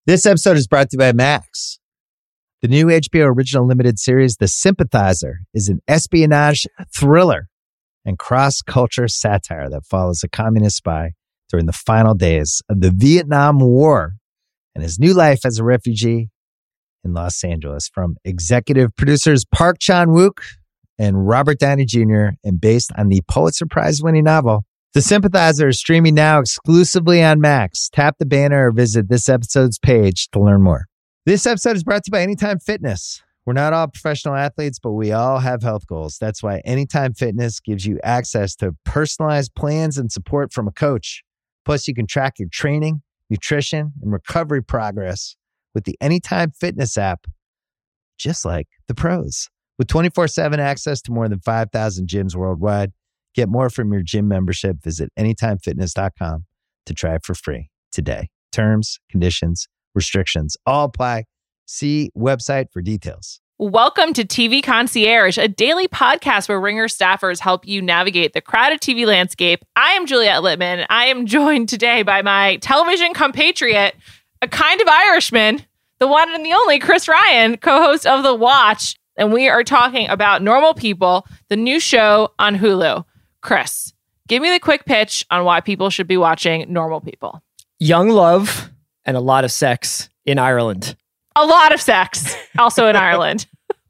This episode is brought to you by Max. The new HBO original limited series, The Sympathizer, is an espionage thriller and cross-culture satire that follows a communist spy during the final days of the Vietnam War and his new life as a refugee in Los Angeles. From executive producers Park Chan-wook and Robert Downey Jr. and based on the Pulitzer Prize-winning novel, The Sympathizer is streaming now exclusively on Max. Tap the banner or visit this episode's page to learn more. This episode is brought to you by Anytime Fitness. We're not all professional athletes, but we all have health goals. That's why Anytime Fitness gives you access to personalized plans and support from a coach. Plus, you can track your training, nutrition, and recovery progress with the Anytime Fitness app, just like the pros. With 24/7 access to more than 5,000 gyms worldwide, get more from your gym membership. Visit anytimefitness.com to try it for free today. Terms, conditions, restrictions all apply. See website for details. Welcome to TV Concierge, a daily podcast where Ringer staffers help you navigate the crowded TV landscape. I am Juliette Littman. I am joined today by my television compatriot, a kind of Irishman, the one and the only Chris Ryan, co-host of The Watch. And we are talking about Normal People, the new show on Hulu. Chris, give me the quick pitch on why people should be watching Normal People. Young love and a lot of sex in Ireland. A lot of sex, also in Ireland.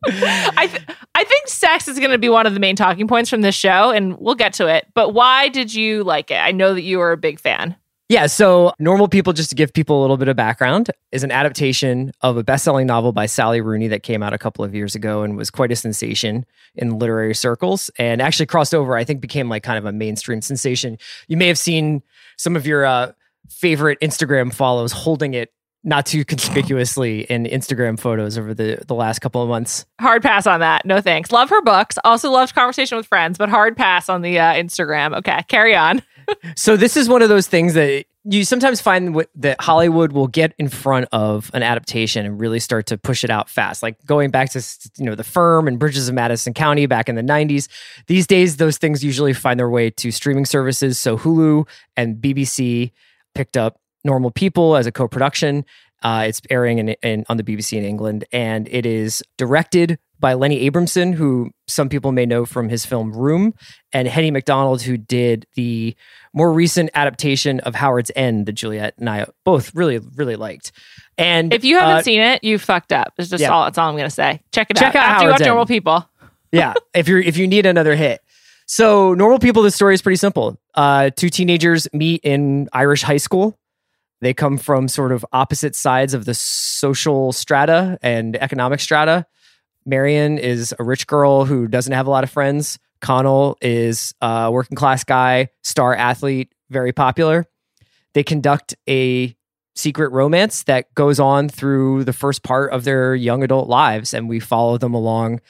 I think sex is going to be one of the main talking points from this show, and we'll get to it. But why did you like it? I know that you were a big fan. Yeah, so Normal People, just to give people a little bit of background, is an adaptation of a best-selling novel by Sally Rooney that came out a couple of years ago and was quite a sensation in literary circles and actually crossed over, I think became like kind of a mainstream sensation. You may have seen some of your favorite Instagram follows holding it not too conspicuously in Instagram photos over the last couple of months. Hard pass on that. No thanks. Love her books. Also loved Conversation with Friends, but hard pass on the Instagram. Okay, carry on. So this is one of those things that you sometimes find that Hollywood will get in front of an adaptation and really start to push it out fast. Like going back to, The Firm and Bridges of Madison County back in the 90s. These days, those things usually find their way to streaming services. So Hulu and BBC picked up Normal People as a co-production. It's airing on the BBC in England, and it is directed by Lenny Abramson, who some people may know from his film Room, and Henny McDonald, who did the more recent adaptation of Howard's End that Juliette and I both really, really liked. And if you haven't seen it, you fucked up. It's just all. That's all I'm going to say. Check it out after you watch Normal People. Yeah, if you need another hit. So Normal People, the story is pretty simple. Two teenagers meet in Irish high school. They come from sort of opposite sides of the social strata and economic strata. Marion is a rich girl who doesn't have a lot of friends. Connell is a working class guy, star athlete, very popular. They conduct a secret romance that goes on through the first part of their young adult lives, and we follow them along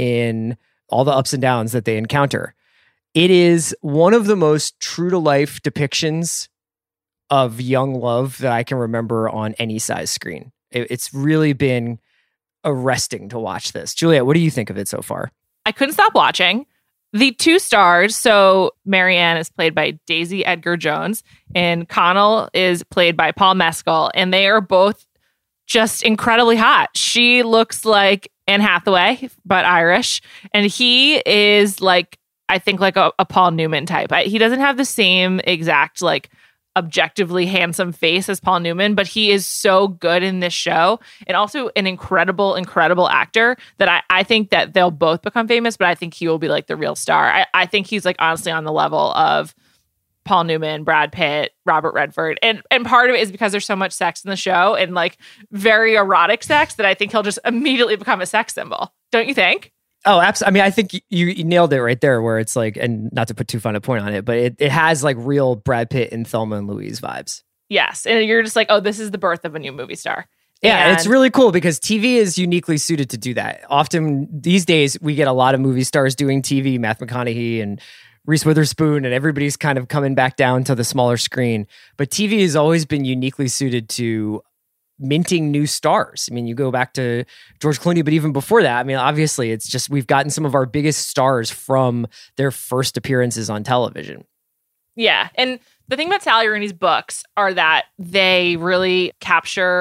in all the ups and downs that they encounter. It is one of the most true to life depictions of young love that I can remember on any size screen. It's really been arresting to watch this. Juliette, what do you think of it so far? I couldn't stop watching. The two stars, so Marianne is played by Daisy Edgar Jones, and Connell is played by Paul Mescal, and they are both just incredibly hot. She looks like Anne Hathaway, but Irish, and he is like, I think like a Paul Newman type. He doesn't have the same exact like objectively handsome face as Paul Newman, but he is so good in this show, and also an incredible actor that I think that they'll both become famous, but I think he will be like the real star. I think he's like honestly on the level of Paul Newman, Brad Pitt, Robert Redford, and part of it is because there's so much sex in the show and like very erotic sex that I think he'll just immediately become a sex symbol. Don't you think? Oh, absolutely. I mean, I think you nailed it right there where it's like, and not to put too fine a point on it, but it has like real Brad Pitt and Thelma and Louise vibes. Yes. And you're just like, oh, this is the birth of a new movie star. Yeah, and it's really cool because TV is uniquely suited to do that. Often these days, we get a lot of movie stars doing TV, Matthew McConaughey and Reese Witherspoon, and everybody's kind of coming back down to the smaller screen. But TV has always been uniquely suited to minting new stars. I mean, you go back to George Clooney, but even before that, I mean, obviously, it's just we've gotten some of our biggest stars from their first appearances on television. Yeah, and the thing about Sally Rooney's books are that they really capture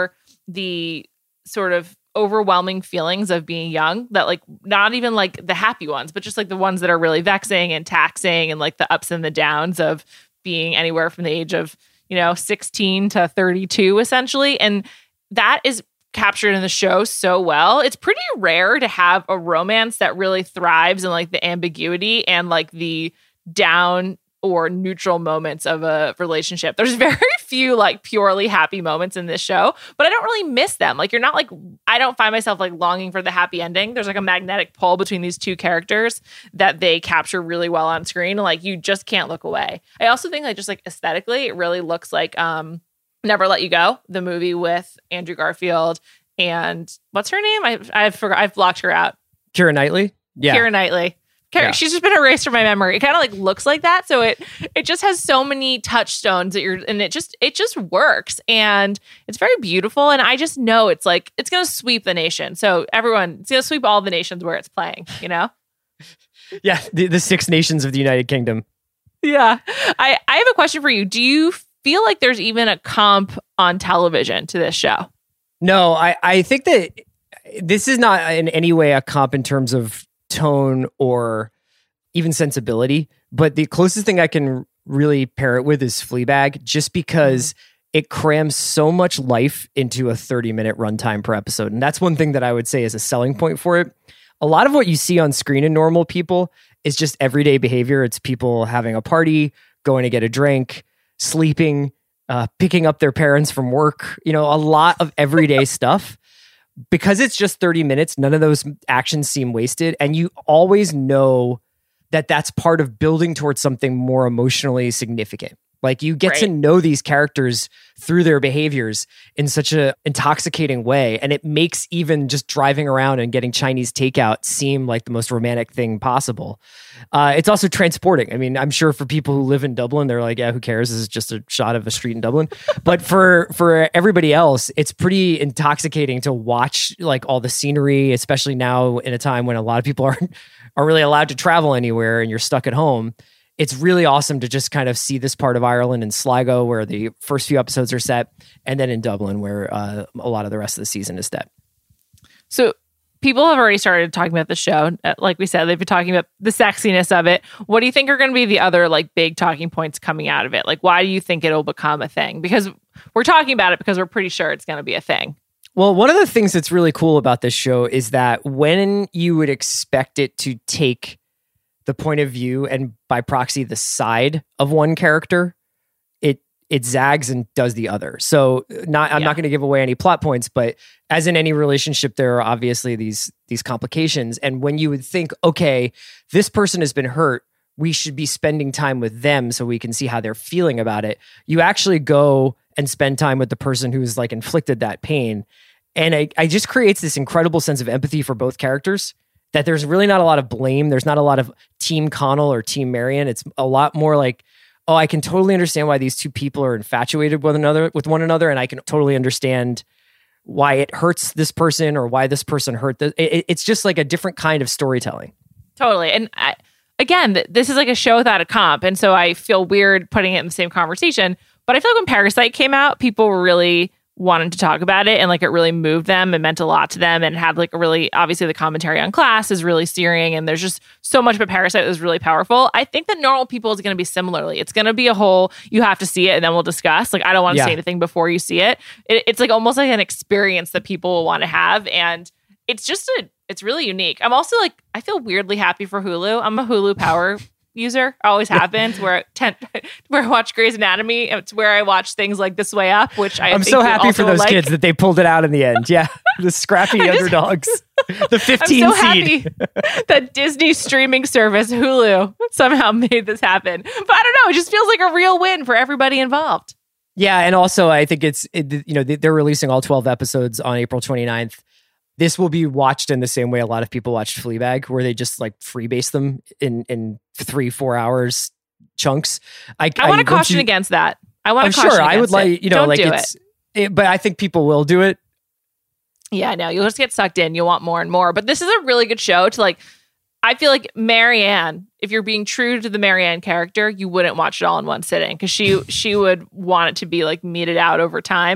the sort of overwhelming feelings of being young, that like not even like the happy ones, but just like the ones that are really vexing and taxing, and like the ups and the downs of being anywhere from the age of 16 to 32 essentially. And that is captured in the show so well. It's pretty rare to have a romance that really thrives in like the ambiguity and like the down or neutral moments of a relationship. There's very few like purely happy moments in this show, but I don't really miss them. Like you're not like, I don't find myself like longing for the happy ending. There's like a magnetic pull between these two characters that they capture really well on screen. And like, you just can't look away. I also think like just like aesthetically, it really looks like Never Let You Go, the movie with Andrew Garfield and what's her name? I've blocked her out. Keira Knightley? Yeah. Keira Knightley. Yeah. She's just been erased from my memory. It kind of like looks like that. So it just has so many touchstones that it just works. And it's very beautiful. And I just know it's like, it's going to sweep the nation. So everyone, it's going to sweep all the nations where it's playing, Yeah. The 6 nations of the United Kingdom. Yeah. I have a question for you. Do you feel like there's even a comp on television to this show? No, I think that this is not in any way a comp in terms of tone or even sensibility, but the closest thing I can really pair it with is Fleabag, just because it crams so much life into a 30-minute runtime per episode. And that's one thing that I would say is a selling point for it. A lot of what you see on screen in Normal People is just everyday behavior. It's people having a party, going to get a drink, sleeping, picking up their parents from work, a lot of everyday stuff. Because it's just 30 minutes, none of those actions seem wasted. And you always know that that's part of building towards something more emotionally significant. Like you get to know these characters through their behaviors in such an intoxicating way. And it makes even just driving around and getting Chinese takeout seem like the most romantic thing possible. It's also transporting. I mean, I'm sure for people who live in Dublin, they're like, yeah, who cares? This is just a shot of a street in Dublin. But for everybody else, it's pretty intoxicating to watch like all the scenery, especially now in a time when a lot of people aren't really allowed to travel anywhere and you're stuck at home. It's really awesome to just kind of see this part of Ireland in Sligo, where the first few episodes are set, and then in Dublin, where a lot of the rest of the season is set. So people have already started talking about the show. Like we said, they've been talking about the sexiness of it. What do you think are going to be the other like big talking points coming out of it? Like, why do you think it'll become a thing? Because we're talking about it because we're pretty sure it's going to be a thing. Well, one of the things that's really cool about this show is that when you would expect it to take the point of view and by proxy the side of one character, it zags and does the other. So I'm not going to give away any plot points, but as in any relationship, there are obviously these complications. And when you would think, okay, this person has been hurt, we should be spending time with them so we can see how they're feeling about it. You actually go and spend time with the person who's like inflicted that pain. And I just creates this incredible sense of empathy for both characters, that there's really not a lot of blame. There's not a lot of Team Connell or Team Marian. It's a lot more like, oh, I can totally understand why these two people are infatuated with one another, and I can totally understand why it hurts this person or why this person hurt this. It's just like a different kind of storytelling. Totally. And again, this is like a show without a comp, and so I feel weird putting it in the same conversation. But I feel like when Parasite came out, people were really wanted to talk about it, and like it really moved them and meant a lot to them, and had like a really, obviously the commentary on class is really searing, and there's just so much about Parasite that was really powerful. I think that Normal People is going to be similarly. It's going to be a whole, you have to see it and then we'll discuss. Like I don't want to say anything before you see it. It's like almost like an experience that people will want to have, and it's it's really unique. I'm also like, I feel weirdly happy for Hulu. I'm a Hulu Power user. Always have been. It's where I watch Grey's Anatomy. It's where I watch things like This Way Up, which I'm so happy for those kids that they pulled it out in the end. Yeah, the scrappy underdogs, the 15 I'm so seed. Happy that Disney streaming service Hulu somehow made this happen. But I don't know. It just feels like a real win for everybody involved. Yeah, and also I think they're releasing all 12 episodes on April 29th. This will be watched in the same way a lot of people watched Fleabag, where they just like freebase them in 3-4 hours chunks. I want to caution against that. I want to caution against I would like, Don't like do it. But I think people will do it. Yeah, no, you'll just get sucked in. You'll want more and more. But this is a really good show to like, I feel like Marianne, if you're being true to the Marianne character, you wouldn't watch it all in one sitting, because she would want it to be like meted out over time.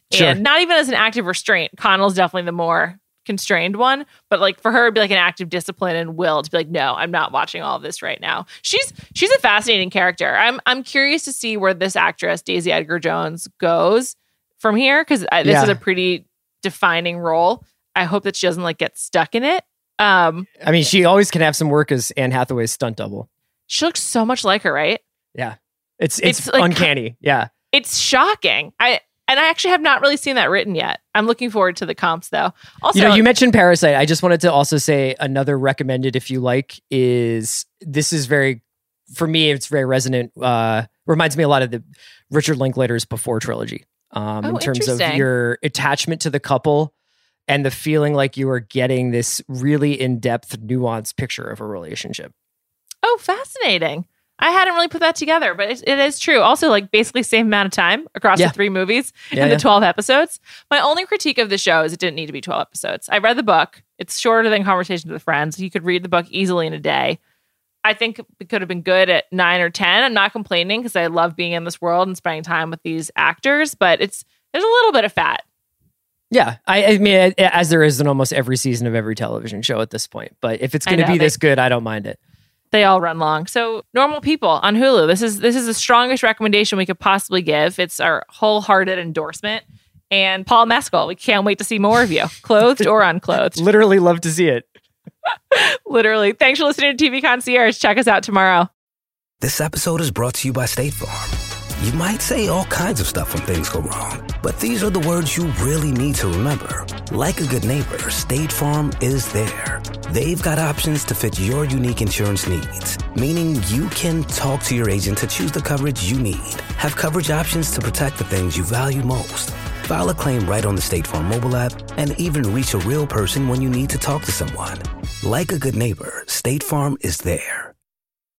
Sure. And not even as an active restraint. Connell's definitely the more constrained one, but like for her it'd be like an active discipline and will to be like, no, I'm not watching all of this right now. She's a fascinating character. I'm curious to see where this actress Daisy Edgar Jones goes from here, because this is a pretty defining role. I hope that she doesn't like get stuck in it. I mean, she always can have some work as Anne Hathaway's stunt double. She looks so much like her, right? Yeah, it's like, uncanny. Yeah, it's shocking. And I actually have not really seen that written yet. I'm looking forward to the comps, though. Also, you mentioned Parasite. I just wanted to also say another recommended, if you like, is this is very, for me, it's very resonant. Reminds me a lot of the Richard Linklater's Before trilogy in terms of your attachment to the couple and the feeling like you are getting this really in-depth, nuanced picture of a relationship. Oh, fascinating. I hadn't really put that together, but it is true. Also, like basically same amount of time across the 3 movies and the 12 episodes. My only critique of the show is it didn't need to be 12 episodes. I read the book. It's shorter than Conversations with Friends. You could read the book easily in a day. I think it could have been good at 9 or 10. I'm not complaining because I love being in this world and spending time with these actors, but there's a little bit of fat. Yeah, I mean, as there is in almost every season of every television show at this point. But if it's going to be this good, I don't mind it. They all run long. So Normal People on Hulu. This is the strongest recommendation we could possibly give. It's our wholehearted endorsement. And Paul Mescal, we can't wait to see more of you, clothed or unclothed. Literally love to see it. Literally. Thanks for listening to TV Concierge. Check us out tomorrow. This episode is brought to you by State Farm. You might say all kinds of stuff when things go wrong, but these are the words you really need to remember. Like a good neighbor, State Farm is there. They've got options to fit your unique insurance needs, meaning you can talk to your agent to choose the coverage you need. Have coverage options to protect the things you value most. File a claim right on the State Farm mobile app and even reach a real person when you need to talk to someone. Like a good neighbor, State Farm is there.